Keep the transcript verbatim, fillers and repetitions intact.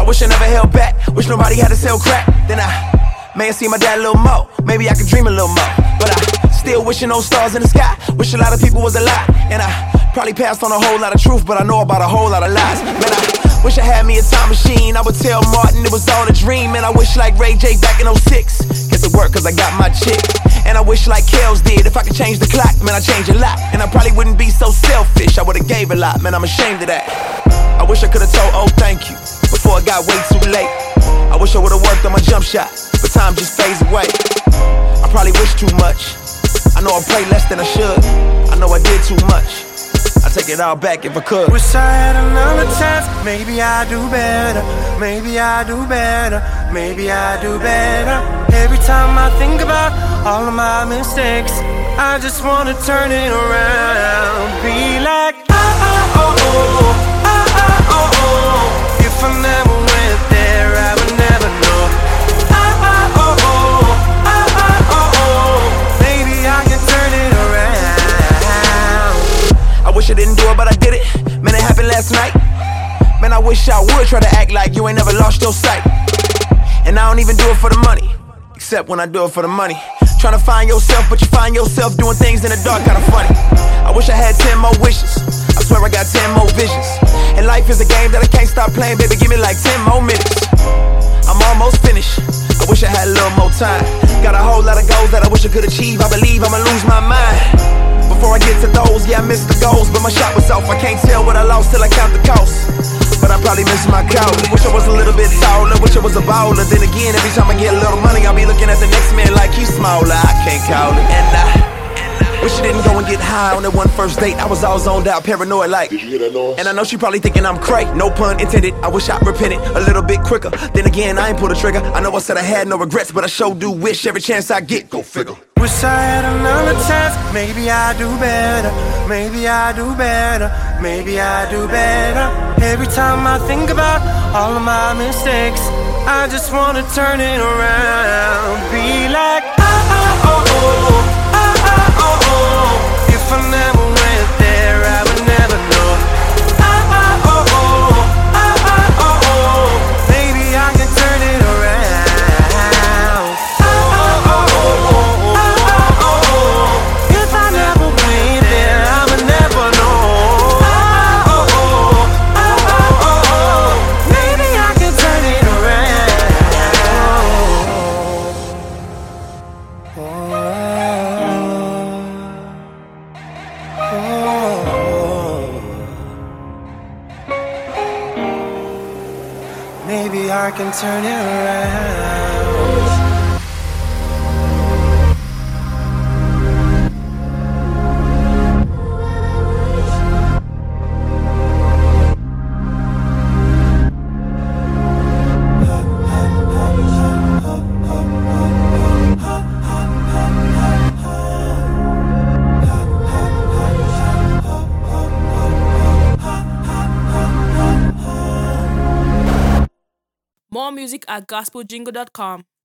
I wish I never held back, wish nobody had to sell crack. Then I may have seen my dad a little more, maybe I could dream a little more. But I still wishing those stars in the sky, wish a lot of people was alive. And I probably passed on a whole lot of truth, but I know about a whole lot of lies. Man, I wish I had me a time machine, I would tell Martin it was all a dream. And I wish like Ray J back in oh six, guess it worked cause I got my chick. And I wish like Kels did, if I could change the clock, man, I'd change a lot. And I probably wouldn't be so selfish, I would've gave a lot, man, I'm ashamed of that. I wish I could've told, oh, thank you, before it got way too late. I wish I would've worked on my jump shot, but time just fades away. I probably wish too much, I know I pray less than I should. I know I did too much, I take it all back if I could. Wish I had another chance, maybe I do better. Maybe I do better, maybe I do better. Every time I think about all of my mistakes, I just wanna turn it around. Be like, ah, ah, oh, oh, ah, ah, oh, oh. If I never went there, I would never know. Ah, ah, oh, oh, ah, ah, oh, oh. Maybe I can turn it around. I wish I didn't do it, but I did it. Man, it happened last night. Man, I wish I would try to act like you ain't never lost your sight. And I don't even do it for the money, except when I do it for the money. Trying to find yourself, but you find yourself doing things in the dark, kinda funny. I wish I had ten more wishes, I swear I got ten more visions. And life is a game that I can't stop playing, baby, give me like ten more minutes. I'm almost finished, I wish I had a little more time. Got a whole lot of goals that I wish I could achieve, I believe I'ma lose my mind. Before I get to those, yeah, I missed the goals, but my shot was off. I can't tell what I lost till I count the cost, but I probably miss my couch. Wish I was a little bit taller, wish I was a baller. Then again, every time I get a little money, I'll be looking at the next man like he's smaller. I can't call it. And I wish I didn't go and get high on that one first date. I was all zoned out, paranoid like. Did you hear that noise? And I know she probably thinking I'm cray, no pun intended. I wish I repented a little bit quicker. Then again, I ain't pulled a trigger. I know I said I had no regrets, but I sure do wish every chance I get. Go figure. Wish I had another chance, maybe I do better. Maybe I do better, maybe I do better. Every time I think about all of my mistakes, I just wanna turn it around. Be like, ah, ah, oh, oh, ah, ah, oh, oh. If I never went there, I would never know. Ah, ah, oh, oh, ah, ah, oh, oh. Maybe I can turn it around. Ah, ah, oh, oh, ah, ah, oh, oh. If I never went there, I would never know. Ah, oh, oh, ah, ah, oh, oh. Maybe I can turn it around. Oh, oh. Maybe I can turn it around. More music at gospel jingle dot com.